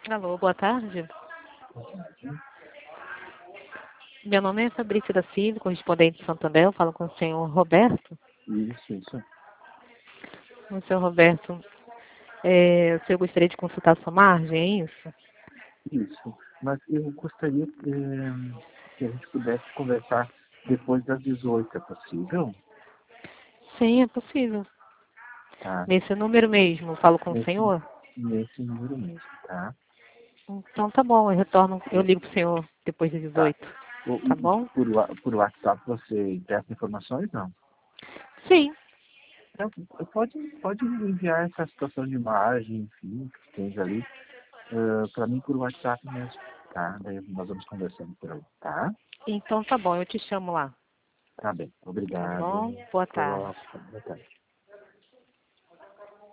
Alô, boa tarde. Meu nome é Fabrício da Silva, correspondente de Santander. Eu falo com o senhor Roberto. Isso. O senhor Roberto, o senhor gostaria de consultar a sua margem, é isso? Isso. Mas eu gostaria que a gente pudesse conversar depois das 18, é possível? Sim, é possível. Tá. Nesse número mesmo, eu falo com o senhor? Nesse número mesmo, tá? Então tá bom, eu ligo pro senhor depois das Tá. 18, tá bom? Por WhatsApp você tem informações, não? Sim. Então, pode enviar essa situação de margem, enfim, que tem ali, para mim por WhatsApp mesmo, tá? Daí nós vamos conversando por aí, tá? Então tá bom, eu te chamo lá. Tá bem. Tá Obrigado. bom? Boa Até logo. tarde. Boa tarde.